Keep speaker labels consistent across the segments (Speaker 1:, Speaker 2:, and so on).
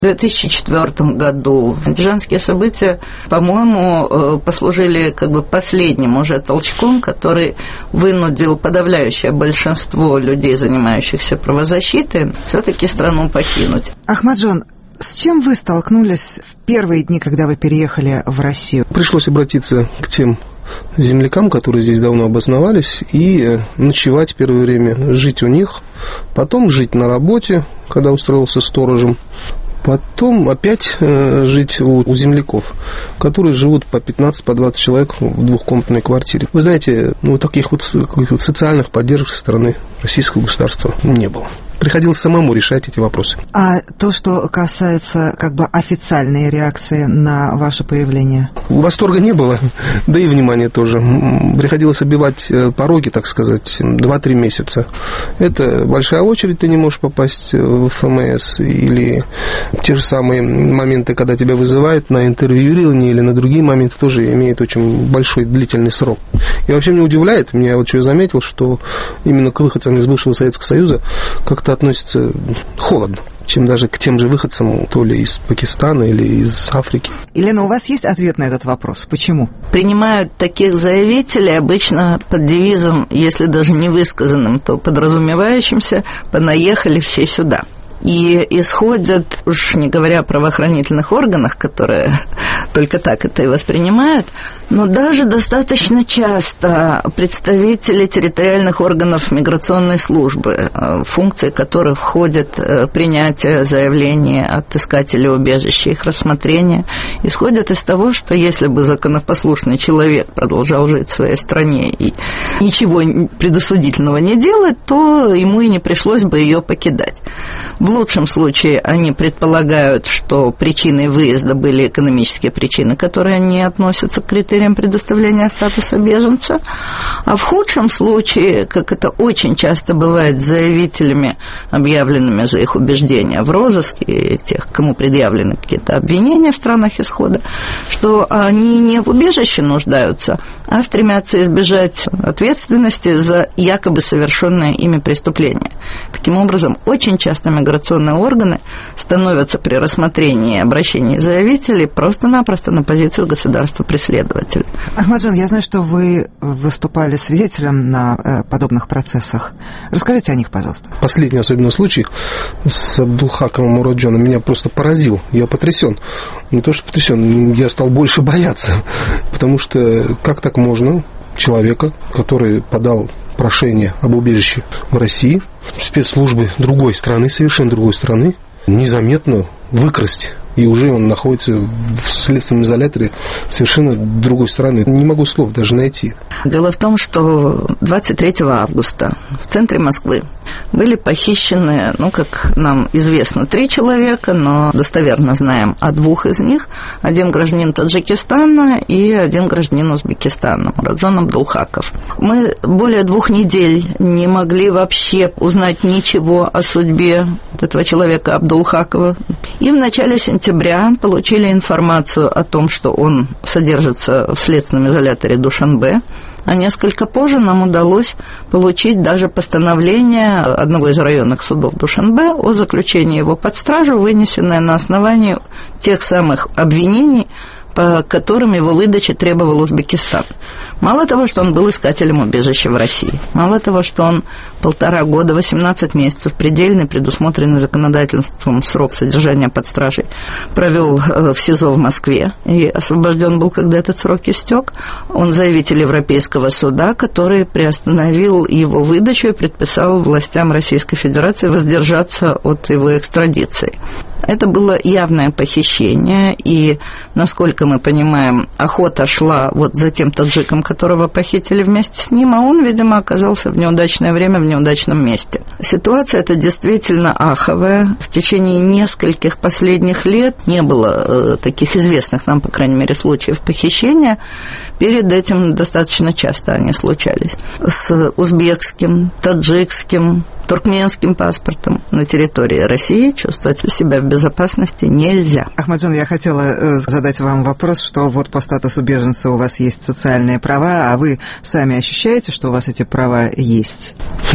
Speaker 1: В 2004 году андижанские события, по-моему, послужили как бы последним уже толчком, который вынудил подавляющее большинство людей, занимающихся правозащитой, все-таки страну покинуть.
Speaker 2: Ахмаджон, с чем вы столкнулись в первые дни, когда вы переехали в Россию?
Speaker 3: Пришлось обратиться к тем землякам, которые здесь давно обосновались, и ночевать первое время, жить у них, потом жить на работе, когда устроился сторожем, потом опять жить у земляков, которые живут по 15, по 20 человек в двухкомнатной квартире. Вы знаете, таких вот социальных поддержек со стороны российского государства не было. Приходилось самому решать эти вопросы.
Speaker 2: А то, что касается как бы официальной реакции на ваше появление?
Speaker 3: Восторга не было, да и внимания тоже. Приходилось оббивать пороги, так сказать, 2-3 месяца. Это большая очередь, ты не можешь попасть в ФМС, или те же самые моменты, когда тебя вызывают на интервьюирование или на другие моменты, тоже имеют очень большой длительный срок. И вообще меня удивляет, я вот что я заметил, что именно к выходцам из бывшего Советского Союза как-то относятся холодно, чем даже к тем же выходцам, то ли из Пакистана или из Африки.
Speaker 2: Елена, у вас есть ответ на этот вопрос? Почему?
Speaker 1: Принимают таких заявителей обычно под девизом, если даже не высказанным, то подразумевающимся: «понаехали все сюда». И исходят, уж не говоря о правоохранительных органах, которые только так это и воспринимают, но даже достаточно часто представители территориальных органов миграционной службы, функции которых входят принятие заявлений от искателей убежища, их рассмотрение, исходят из того, что если бы законопослушный человек продолжал жить в своей стране и ничего предосудительного не делать, то ему и не пришлось бы ее покидать. В лучшем случае они предполагают, что причиной выезда были экономические причины, которые не относятся к критериям предоставления статуса беженца, а в худшем случае, как это очень часто бывает с заявителями, объявленными за их убеждения в розыске, тех, кому предъявлены какие-то обвинения в странах исхода, что они не в убежище нуждаются, а стремятся избежать ответственности за якобы совершенное ими преступление. Таким образом, очень часто миграционные органы становятся при рассмотрении обращений заявителей просто-напросто на позицию государства-преследователя.
Speaker 2: Ахмаджон, я знаю, что вы выступали свидетелем на подобных процессах. Расскажите о них, пожалуйста.
Speaker 3: Последний особенно случай с Абдулхаковым Мураджоном меня просто поразил. Я потрясен. Не то, что потрясен, я стал больше бояться. Потому что как так можно человека, который подал прошение об убежище в России, спецслужбы другой страны, совершенно другой страны, незаметно выкрасть, и уже он находится в следственном изоляторе совершенно другой страны. Не могу слов даже найти.
Speaker 1: Дело в том, что 23 августа в центре Москвы были похищены, как нам известно, 3 человека, но достоверно знаем о 2 из них. Один гражданин Таджикистана и один гражданин Узбекистана, Мураджон Абдулхаков. Мы более 2 недель не могли вообще узнать ничего о судьбе этого человека Абдулхакова. И в начале сентября получили информацию о том, что он содержится в следственном изоляторе Душанбе. А несколько позже нам удалось получить даже постановление одного из районных судов Душанбе о заключении его под стражу, вынесенное на основании тех самых обвинений, по которым его выдачи требовал Узбекистан. Мало того, что он был искателем убежища в России, мало того, что он 1,5 года, 18 месяцев, предельный, предусмотренный законодательством срок содержания под стражей, провел в СИЗО в Москве и освобожден был, когда этот срок истек. Он заявитель Европейского суда, который приостановил его выдачу и предписал властям Российской Федерации воздержаться от его экстрадиции. Это было явное похищение, и, насколько мы понимаем, охота шла вот за тем таджиком, которого похитили вместе с ним, а он, видимо, оказался в неудачное время в неудачном месте. Ситуация эта действительно аховая. В течение нескольких последних лет не было таких известных нам, по крайней мере, случаев похищения. Перед этим достаточно часто они случались. С узбекским, таджикским, туркменским паспортом на территории России чувствовать себя в безопасности нельзя.
Speaker 2: Ахмаджон, я хотела задать вам вопрос, что вот по статусу беженца у вас есть социальные права, а вы сами ощущаете, что у вас эти права есть?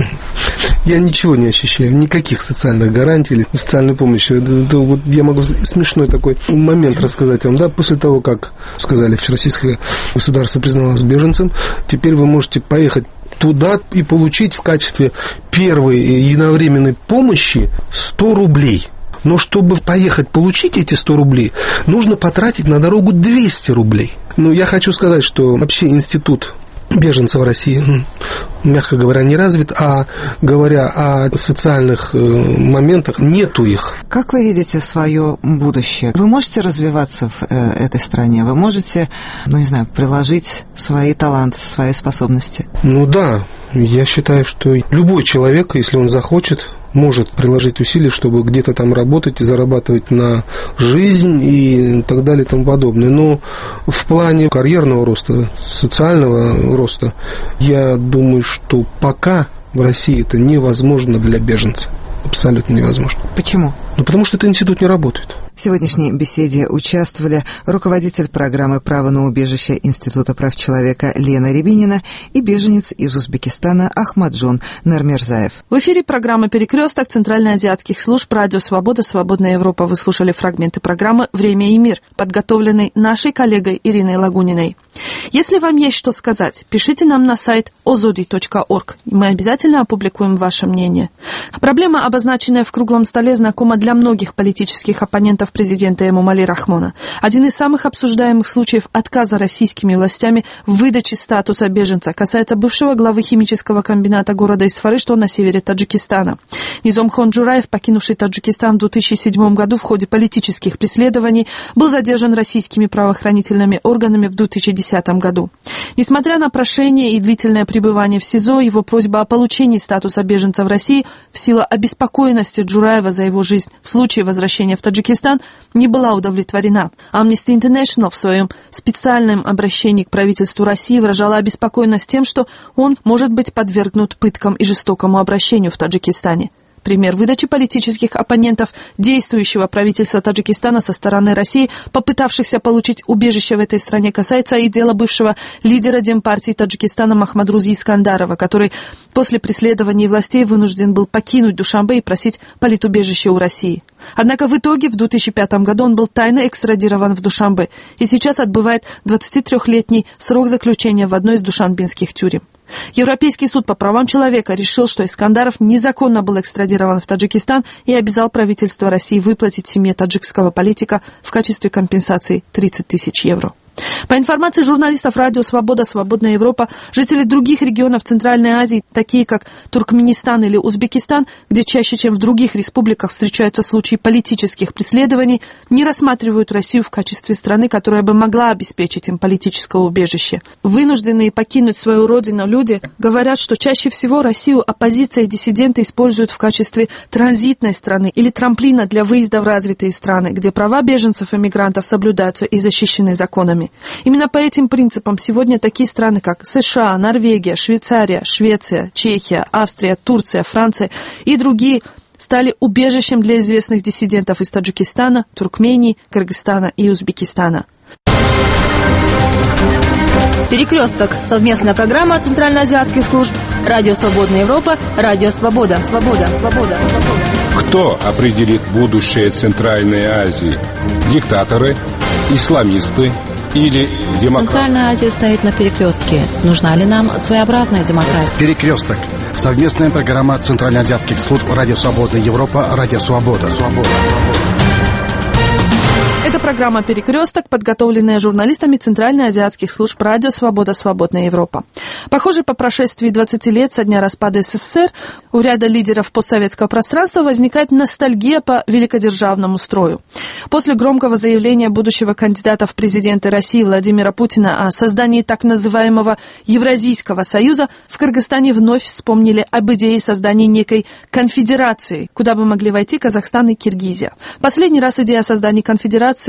Speaker 3: Я ничего не ощущаю, никаких социальных гарантий или социальной помощи. Вот я могу смешной такой момент рассказать вам. Да, после того, как сказали, что российское государство признавалось беженцем, теперь вы можете поехать туда и получить в качестве первой единовременной помощи 100 рублей. Но чтобы поехать получить эти 100 рублей, нужно потратить на дорогу 200 рублей. Ну, я хочу сказать, что вообще институт беженцев в России, мягко говоря, не развит, а говоря о социальных моментах, нету их.
Speaker 2: Как вы видите свое будущее? Вы можете развиваться в этой стране? Вы можете, приложить свои таланты, свои способности?
Speaker 3: Ну да, я считаю, что любой человек, если он захочет, может приложить усилия, чтобы где-то там работать и зарабатывать на жизнь и так далее и тому подобное. Но в плане карьерного роста, социального роста, я думаю, что пока в России это невозможно для беженца. Абсолютно невозможно.
Speaker 2: Почему?
Speaker 3: Ну, потому что этот институт не работает.
Speaker 2: В сегодняшней беседе участвовали руководитель программы «Право на убежище» Института прав человека Лена Рябинина и беженец из Узбекистана Ахмаджон Нармерзаев.
Speaker 4: В эфире программы «Перекресток» Центральноазиатских служб «Радио Свобода», «Свободная Европа». Вы слушали фрагменты программы «Время и мир», подготовленной нашей коллегой Ириной Лагуниной. Если вам есть что сказать, пишите нам на сайт ozodi.org, и мы обязательно опубликуем ваше мнение. Проблема, обозначенная в круглом столе, знакома для многих политических оппонентов президента Эмомали Рахмона. Один из самых обсуждаемых случаев отказа российскими властями в выдаче статуса беженца касается бывшего главы химического комбината города Исфары, что на севере Таджикистана. Низомхон Джураев, покинувший Таджикистан в 2007 году в ходе политических преследований, был задержан российскими правоохранительными органами в 2010 году. Несмотря на прошение и длительное пребывание в СИЗО, его просьба о получении статуса беженца в России в силу обеспокоенности Джураева за его жизнь в случае возвращения в Таджикистан не была удовлетворена. Amnesty International в своем специальном обращении к правительству России выражала обеспокоенность тем, что он может быть подвергнут пыткам и жестокому обращению в Таджикистане. Пример выдачи политических оппонентов действующего правительства Таджикистана со стороны России, попытавшихся получить убежище в этой стране, касается и дела бывшего лидера Демпартии Таджикистана Махмадрузи Искандарова, который после преследований властей вынужден был покинуть Душанбе и просить политубежище у России. Однако в итоге в 2005 году он был тайно экстрадирован в Душанбе и сейчас отбывает 23-летний срок заключения в одной из душанбинских тюрем. Европейский суд по правам человека решил, что Искандаров незаконно был экстрадирован в Таджикистан и обязал правительство России выплатить семье таджикского политика в качестве компенсации 30 тысяч евро. По информации журналистов «Радио Свобода», «Свободная Европа», жители других регионов Центральной Азии, такие как Туркменистан или Узбекистан, где чаще, чем в других республиках встречаются случаи политических преследований, не рассматривают Россию в качестве страны, которая бы могла обеспечить им политическое убежище. Вынужденные покинуть свою родину люди говорят, что чаще всего Россию оппозиция и диссиденты используют в качестве транзитной страны или трамплина для выезда в развитые страны, где права беженцев и мигрантов соблюдаются и защищены законами. Именно по этим принципам сегодня такие страны, как США, Норвегия, Швейцария, Швеция, Чехия, Австрия, Турция, Франция и другие стали убежищем для известных диссидентов из Таджикистана, Туркмении, Кыргызстана и Узбекистана.
Speaker 5: «Перекресток» — совместная программа Центральноазиатских служб «Радио Свободная Европа», «Радио Свобода». Свобода, свобода, свобода.
Speaker 6: Кто определит будущее Центральной Азии? Диктаторы, исламисты или демократы?
Speaker 7: Центральная Азия стоит на перекрестке. Нужна ли нам своеобразная демократия?
Speaker 8: «Перекресток» — совместная программа Центральноазиатских служб «Радио Свободная Европа», «Радио Свобода».
Speaker 4: Это программа «Перекресток», подготовленная журналистами Центральноазиатских служб «Радио Свобода», «Свободная Европа». Похоже, по прошествии 20 лет со дня распада СССР у ряда лидеров постсоветского пространства возникает ностальгия по великодержавному строю. После громкого заявления будущего кандидата в президенты России Владимира Путина о создании так называемого Евразийского союза в Кыргызстане вновь вспомнили об идее создания некой конфедерации, куда бы могли войти Казахстан и Киргизия. Последний раз идея о создании конфедерации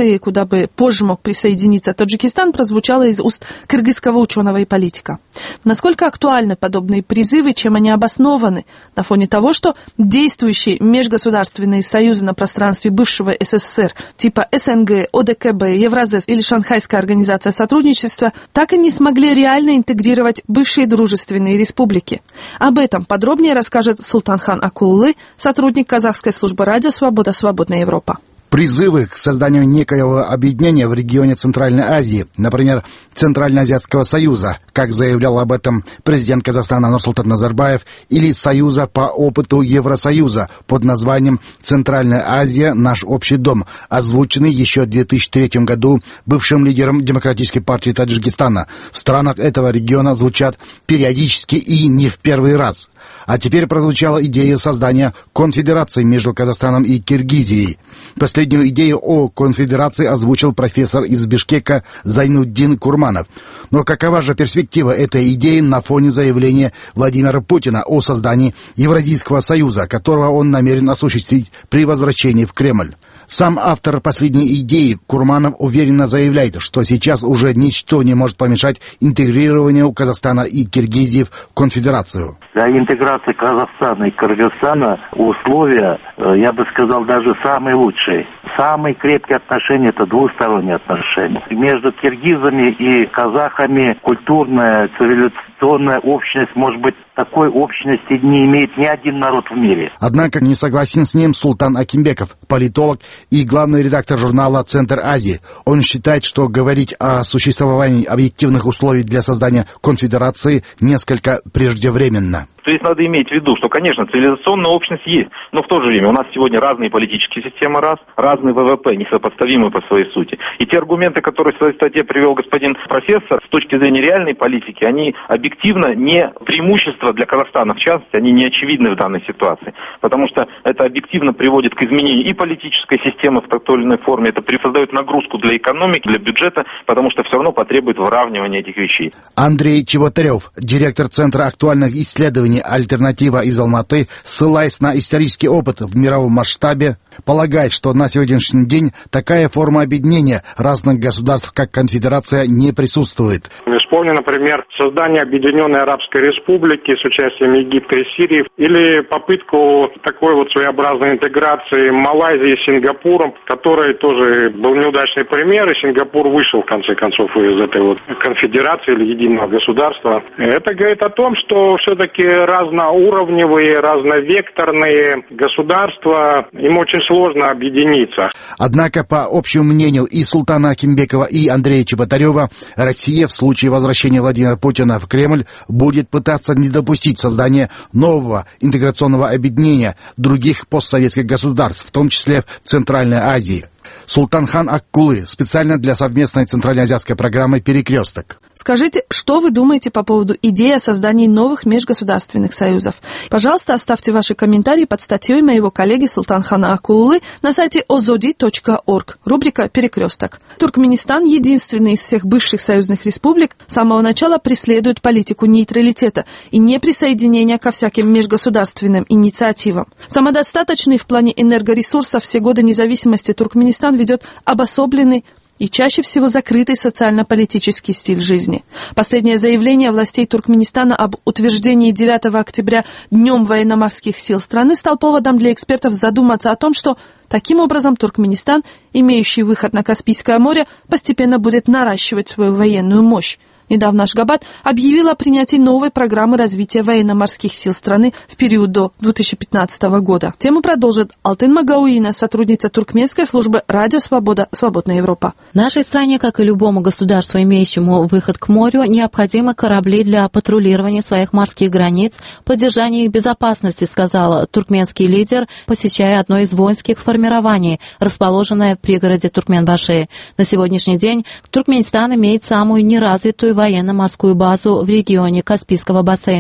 Speaker 4: и куда бы позже мог присоединиться Таджикистан, прозвучало из уст кыргызского ученого и политика. Насколько актуальны подобные призывы, чем они обоснованы на фоне того, что действующие межгосударственные союзы на пространстве бывшего СССР типа СНГ, ОДКБ, Евразес или Шанхайская организация сотрудничества так и не смогли реально интегрировать бывшие дружественные республики. Об этом подробнее расскажет Султанхан Акуллы, сотрудник казахской службы радио «Свобода. Свободная Европа».
Speaker 8: Призывы к созданию некоего объединения в регионе Центральной Азии, например, Центральноазиатского союза, как заявлял об этом президент Казахстана Нурсултан Назарбаев, или союза по опыту Евросоюза под названием «Центральная Азия. Наш общий дом», озвученный еще в 2003 году бывшим лидером Демократической партии Таджикистана. В странах этого региона звучат периодически и не в первый раз. А теперь прозвучала идея создания конфедерации между Казахстаном и Киргизией. Последнюю идею о конфедерации озвучил профессор из Бишкека Зайнуддин Курманов. Но какова же перспектива этой идеи на фоне заявления Владимира Путина о создании Евразийского союза, которого он намерен осуществить при возвращении в Кремль? Сам автор последней идеи Курманов уверенно заявляет, что сейчас уже ничто не может помешать интегрированию Казахстана и Киргизии в конфедерацию.
Speaker 9: Для интеграции Казахстана и Кыргызстана условия, я бы сказал, даже самые лучшие. Самые крепкие отношения – это двусторонние отношения. Между киргизами и казахами культурная, цивилизационная общность, может быть, такой общности не имеет ни один народ в мире.
Speaker 8: Однако не согласен с ним Султан Акимбеков, политолог и главный редактор журнала «Центр Азии». Он считает, что говорить о существовании объективных условий для создания конфедерации несколько преждевременно.
Speaker 10: Здесь надо иметь в виду, что, конечно, цивилизационная общность есть, но в то же время у нас сегодня разные политические системы, разный ВВП, несопоставимый по своей сути. И те аргументы, которые в своей статье привел господин профессор, с точки зрения реальной политики, они объективно не преимущество для Казахстана, в частности, они не очевидны в данной ситуации, потому что это объективно приводит к изменению и политической системы в той или иной форме, это создает нагрузку для экономики, для бюджета, потому что все равно потребует выравнивания этих вещей.
Speaker 8: Андрей Чеботарев, директор Центра актуальных исследований «Альтернатива» из Алматы, ссылаясь на исторический опыт в мировом масштабе, полагает, что на сегодняшний день такая форма объединения разных государств, как конфедерация, не присутствует.
Speaker 11: Вспомню, например, создание Объединенной Арабской Республики с участием Египта и Сирии, или попытку такой вот своеобразной интеграции Малайзии с Сингапуром, который тоже был неудачный пример, и Сингапур вышел, в конце концов, из этой вот конфедерации или единого государства. Это говорит о том, что все-таки разноуровневые, разновекторные государства, им очень сложно объединиться.
Speaker 8: Однако, по общему мнению и Султана Акимбекова, и Андрея Чеботарева, Россия в случае возвращения Владимира Путина в Кремль будет пытаться не допустить создания нового интеграционного объединения других постсоветских государств, в том числе в Центральной Азии. Султанхан Аккулы, специально для совместной центральноазиатской программы «Перекресток».
Speaker 4: Скажите, что вы думаете по поводу идеи о создании новых межгосударственных союзов? Пожалуйста, оставьте ваши комментарии под статьей моего коллеги Султанхана Акуллы на сайте ozodi.org, рубрика «Перекресток». Туркменистан, единственный из всех бывших союзных республик, с самого начала преследует политику нейтралитета и неприсоединения ко всяким межгосударственным инициативам. Самодостаточный в плане энергоресурсов все годы независимости Туркменистан ведет обособленный и чаще всего закрытый социально-политический стиль жизни. Последнее заявление властей Туркменистана об утверждении 9 октября Днем военно-морских сил страны стал поводом для экспертов задуматься о том, что таким образом Туркменистан, имеющий выход на Каспийское море, постепенно будет наращивать свою военную мощь. Недавно Ашгабад объявил о принятии новой программы развития военно-морских сил страны в период до 2015 года. Тему продолжит Алтын Магауина, сотрудница туркменской службы «Радио Свобода. Свободная Европа».
Speaker 7: Нашей стране, как и любому государству, имеющему выход к морю, необходимы корабли для патрулирования своих морских границ, поддержания их безопасности, сказал туркменский лидер, посещая одно из воинских формирований, расположенное в пригороде Туркменбаши. На сегодняшний день Туркменистан имеет самую неразвитую военно-морскую базу в регионе Каспийского бассейна.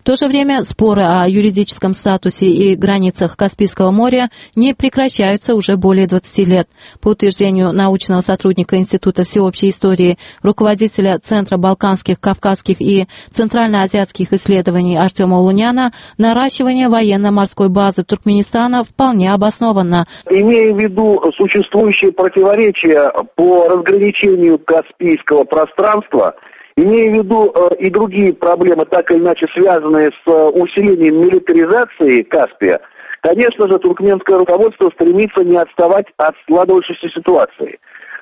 Speaker 7: В то же время споры о юридическом статусе и границах Каспийского моря не прекращаются уже более 20 лет. По утверждению научного сотрудника Института всеобщей истории, руководителя Центра балканских, кавказских и центральноазиатских исследований Артема Луняна, наращивание военно-морской базы Туркменистана вполне обосновано.
Speaker 12: Имея в виду существующие противоречия по разграничению Каспийского пространства, имея в виду и другие проблемы, так или иначе связанные с усилением милитаризации Каспия, конечно же, туркменское руководство стремится не отставать от складывающейся ситуации.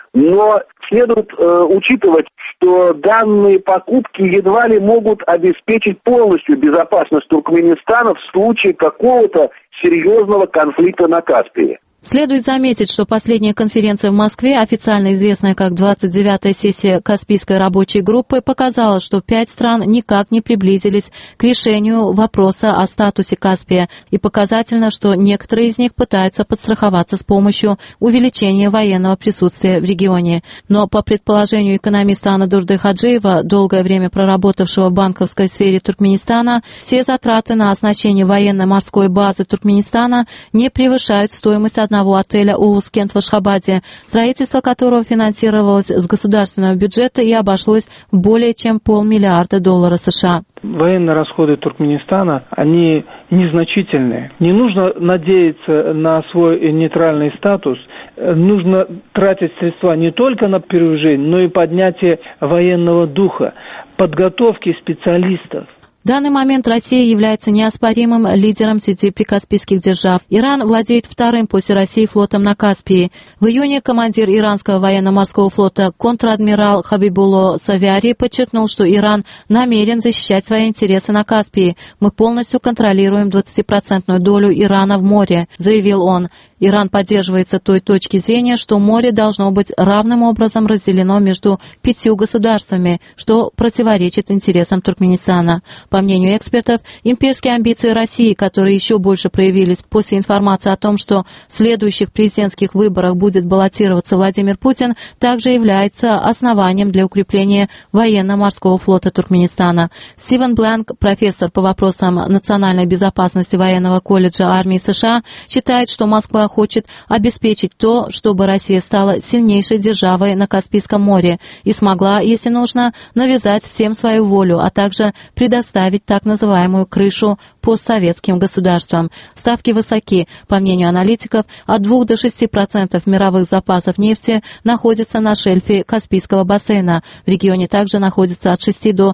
Speaker 12: Но следует учитывать, что данные покупки едва ли могут обеспечить полностью безопасность Туркменистана в случае какого-то серьезного конфликта на Каспии.
Speaker 7: Следует заметить, что последняя конференция в Москве, официально известная как 29-я сессия Каспийской рабочей группы, показала, что 5 стран никак не приблизились к решению вопроса о статусе Каспия. И показательно, что некоторые из них пытаются подстраховаться с помощью увеличения военного присутствия в регионе. Но по предположению экономиста Анадурды Хаджиева, долгое время проработавшего в банковской сфере Туркменистана, все затраты на оснащение военно-морской базы Туркменистана не превышают стоимость одного отеля «Улус-Кент» в Ашхабаде, строительство которого финансировалось с государственного бюджета и обошлось в более чем $500 миллиарда США.
Speaker 13: Военные расходы Туркменистана, они незначительные. Не нужно надеяться на свой нейтральный статус. Нужно тратить средства не только на перевооружение, но и поднятие военного духа, подготовки специалистов.
Speaker 7: В данный момент Россия является неоспоримым лидером среди прикаспийских держав. Иран владеет вторым после России флотом на Каспии. В июне командир иранского военно-морского флота контр-адмирал Хабибулло Савиари подчеркнул, что Иран намерен защищать свои интересы на Каспии. «Мы полностью контролируем 20% долю Ирана в море», заявил он. Иран поддерживается той точки зрения, что море должно быть равным образом разделено между 5 государствами, что противоречит интересам Туркменистана. По мнению экспертов, имперские амбиции России, которые еще больше проявились после информации о том, что в следующих президентских выборах будет баллотироваться Владимир Путин, также является основанием для укрепления военно-морского флота Туркменистана. Стивен Бланк, профессор по вопросам национальной безопасности военного колледжа армии США, считает, что Москва хочет обеспечить то, чтобы Россия стала сильнейшей державой на Каспийском море и смогла, если нужно, навязать всем свою волю, а также предоставить так называемую крышу постсоветским государствам. Ставки высоки. По мнению аналитиков, от 2 до 6% мировых запасов нефти находятся на шельфе Каспийского бассейна. В регионе также находится от 6 до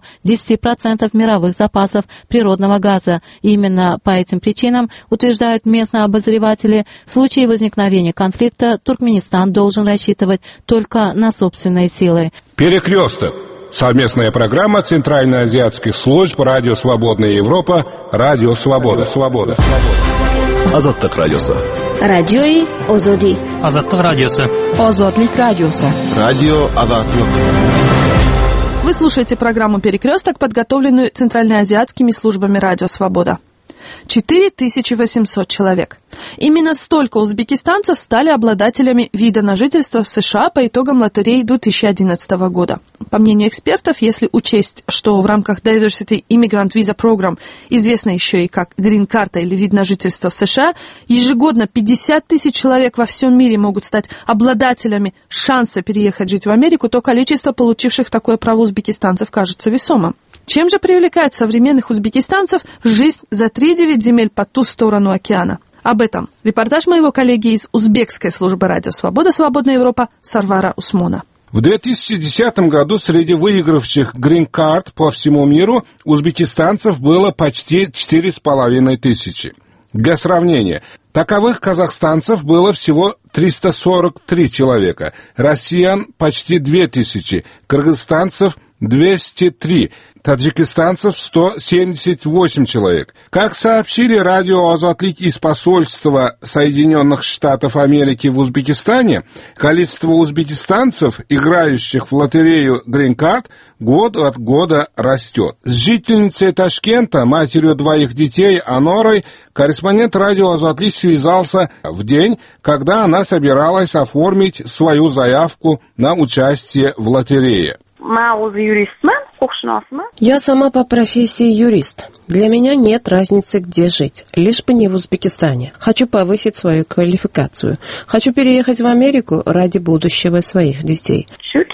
Speaker 7: 10% мировых запасов природного газа. И именно по этим причинам, утверждают местные обозреватели, в случае возникновения конфликта Туркменистан должен рассчитывать только на собственные силы.
Speaker 6: Перекресток. Совместная программа Центральноазиатских служб «Радио Свободная Европа», «Радио Свобода».
Speaker 14: Азаттык радиосы.
Speaker 5: Радиои Озоди.
Speaker 14: Азаттык радиосы.
Speaker 4: Озодлик радиосы.
Speaker 14: Радио Азаттык.
Speaker 4: Вы слушаете программу «Перекресток», подготовленную Центральноазиатскими службами «Радио Свобода». 4800 человек. Именно столько узбекистанцев стали обладателями вида на жительство в США по итогам лотереи 2011 года. По мнению экспертов, если учесть, что в рамках Diversity Immigrant Visa Program, известно еще и как грин-карта или вид на жительство в США, ежегодно 50 тысяч человек во всем мире могут стать обладателями шанса переехать жить в Америку, то количество получивших такое право узбекистанцев кажется весомым. Чем же привлекает современных узбекистанцев жизнь за 3-9 земель по ту сторону океана? Об этом репортаж моего коллеги из узбекской службы «Радио Свобода», «Свободная Европа» Сарвара Усмона.
Speaker 6: В 2010 году среди выигравших грин-карт по всему миру узбекистанцев было почти 4,5 тысячи. Для сравнения, таковых казахстанцев было всего 343 человека, россиян почти 2000, кыргызстанцев 203, таджикистанцев 178 человек. Как сообщили радио «Азатлик» из посольства Соединенных Штатов Америки в Узбекистане, количество узбекистанцев, играющих в лотерею грин-карт, год от года растет. С жительницей Ташкента, матерью 2 детей, Анорой, корреспондент радио «Азатлик» связался в день, когда она собиралась оформить свою заявку на участие в лотерее.
Speaker 15: Я сама по профессии юрист. Для меня нет разницы, где жить, лишь бы не в Узбекистане. Хочу повысить свою квалификацию. Хочу переехать в Америку ради будущего своих детей.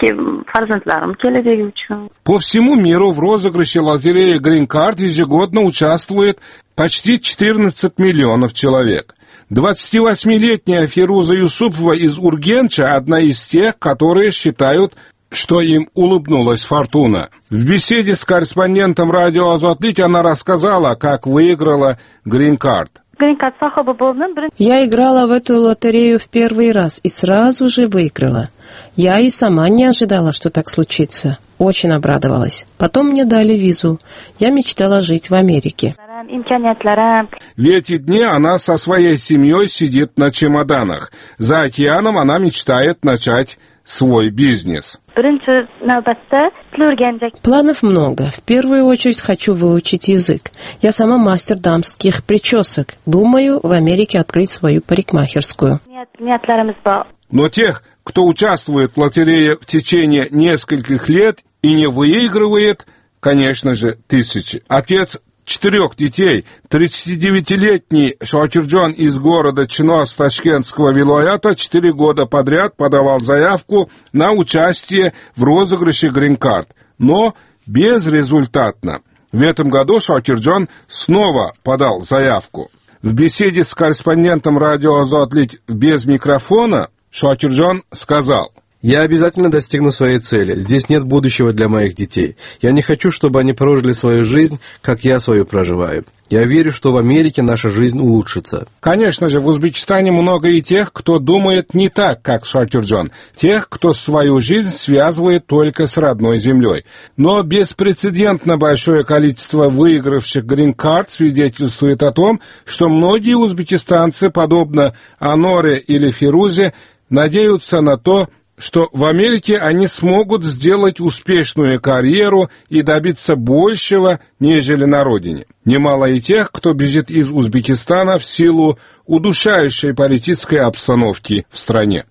Speaker 6: По всему миру в розыгрыше лотереи Green Card ежегодно участвует почти 14 миллионов человек. 28-летняя Фируза Юсупова из Ургенча – одна из тех, которые считают, что им улыбнулась фортуна. В беседе с корреспондентом радио «Азатлык» она рассказала, как выиграла Green Card.
Speaker 15: Я играла в эту лотерею в первый раз и сразу же выиграла. Я и сама не ожидала, что так случится. Очень обрадовалась. Потом мне дали визу. Я мечтала жить в Америке.
Speaker 6: В эти дни она со своей семьей сидит на чемоданах. За океаном она мечтает начать свой бизнес.
Speaker 15: Планов много. В первую очередь хочу выучить язык. Я сама мастер дамских причесок. Думаю, в Америке открыть свою парикмахерскую.
Speaker 6: Но тех, кто участвует в лотерее в течение нескольких лет и не выигрывает, конечно же, тысячи. Отец 4 детей, 39-летний Шакирджон из города Чинос Ташкентского вилаята 4 года подряд подавал заявку на участие в розыгрыше Green Card, но безрезультатно. В этом году Шакирджон снова подал заявку. В беседе с корреспондентом радио «Азатлык» без микрофона Шакирджон сказал:
Speaker 16: «Я обязательно достигну своей цели. Здесь нет будущего для моих детей. Я не хочу, чтобы они прожили свою жизнь, как я свою проживаю. Я верю, что в Америке наша жизнь улучшится».
Speaker 6: Конечно же, в Узбекистане много и тех, кто думает не так, как Шакирджон. Тех, кто свою жизнь связывает только с родной землей. Но беспрецедентно большое количество выигравших Green Card свидетельствует о том, что многие узбекистанцы, подобно Аноре или Фирузе, надеются на то, что в Америке они смогут сделать успешную карьеру и добиться большего, нежели на родине. Немало и тех, кто бежит из Узбекистана в силу удушающей политической обстановки в стране.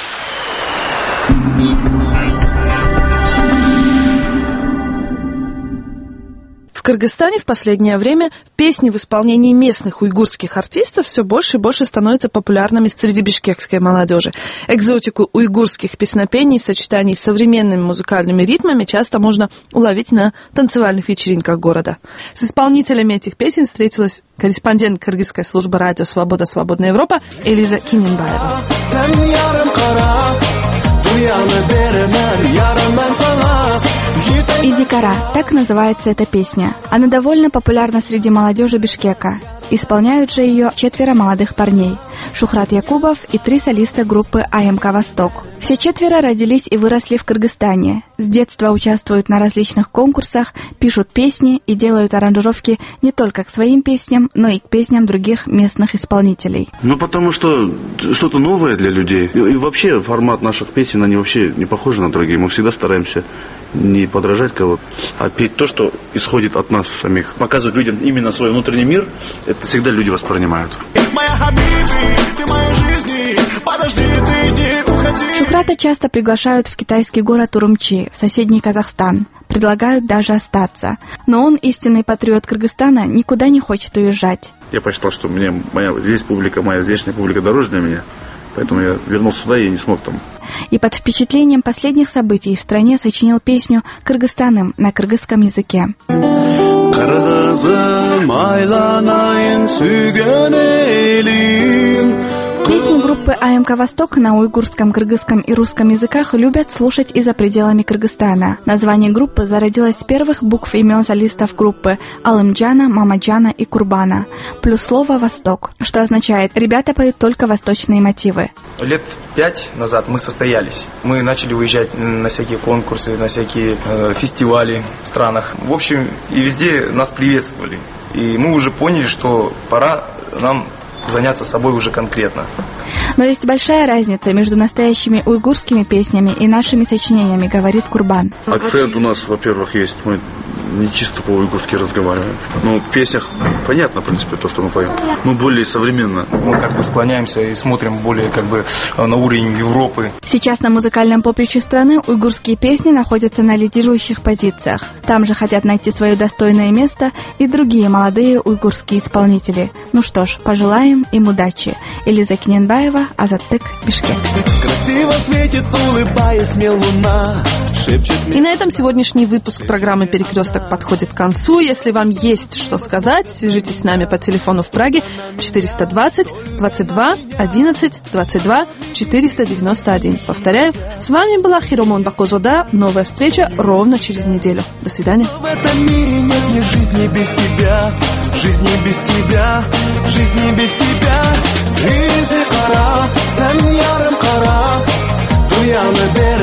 Speaker 4: В Кыргызстане в последнее время песни в исполнении местных уйгурских артистов все больше и больше становятся популярными среди бишкекской молодежи. Экзотику уйгурских песнопений в сочетании с современными музыкальными ритмами часто можно уловить на танцевальных вечеринках города. С исполнителями этих песен встретилась корреспондент кыргызской службы радио «Свобода. Свободная Европа» Элиза Киненбаева.
Speaker 17: «Изикара» — так называется эта песня. Она довольно популярна среди молодежи Бишкека. Исполняют же ее 4 молодых парней – Шухрат Якубов и 3 солиста группы АМК «Восток». Все 4 родились и выросли в Кыргызстане. С детства участвуют на различных конкурсах, пишут песни и делают аранжировки не только к своим песням, но и к песням других местных исполнителей.
Speaker 18: Потому что что-то новое для людей. И вообще формат наших песен, они вообще не похожи на другие. Мы всегда стараемся не подражать кого-то, а петь то, что исходит от нас самих. Показывать людям именно свой внутренний мир, это всегда люди воспринимают.
Speaker 17: Шухрата часто приглашают в китайский город Урумчи, в соседний Казахстан. Предлагают даже остаться. Но он, истинный патриот Кыргызстана, никуда не хочет уезжать.
Speaker 18: Я посчитал, что мне моя здешняя публика дороже для меня. Поэтому я вернулся сюда и не смог там.
Speaker 17: И под впечатлением последних событий в стране сочинил песню «Кыргызстаным» на кыргызском языке. Песни группы АМК «Восток» на уйгурском, кыргызском и русском языках любят слушать и за пределами Кыргызстана. Название группы зародилось с первых букв имен солистов группы Алымджана, Мамаджана и Курбана, плюс слово «Восток», что означает «ребята поют только восточные мотивы».
Speaker 19: Лет 5 назад мы состоялись. Мы начали уезжать на всякие конкурсы, на всякие фестивали в странах. В общем, и везде нас приветствовали. И мы уже поняли, что пора нам заняться собой уже конкретно.
Speaker 17: Но есть большая разница между настоящими уйгурскими песнями и нашими сочинениями, говорит Курбан.
Speaker 18: Акцент у нас, во-первых, есть. Мы не чисто по-уйгурски разговариваем. Но в песнях понятно, в принципе, то, что мы поем. Мы более современно.
Speaker 19: Мы как бы склоняемся и смотрим более как бы на уровень Европы.
Speaker 17: Сейчас на музыкальном поприще страны уйгурские песни находятся на лидирующих позициях. Там же хотят найти свое достойное место и другие молодые уйгурские исполнители. Ну что ж, пожелаем им удачи. Элиза Киненбаева, Азаттык, Бишкек.
Speaker 20: Красиво светит, улыбаясь мне луна.
Speaker 4: И на этом сегодняшний выпуск программы «Перекресток» подходит к концу. Если вам есть что сказать, свяжитесь с нами по телефону в Праге 420 22 11 22 491. Повторяю, с вами была Хиромон Бакозода. Новая встреча ровно через неделю. До свидания.
Speaker 20: В этом мире нет ни жизни без тебя, жизни без тебя, жизни без тебя. Жизнь кара, сен ярым кара, дуя небе.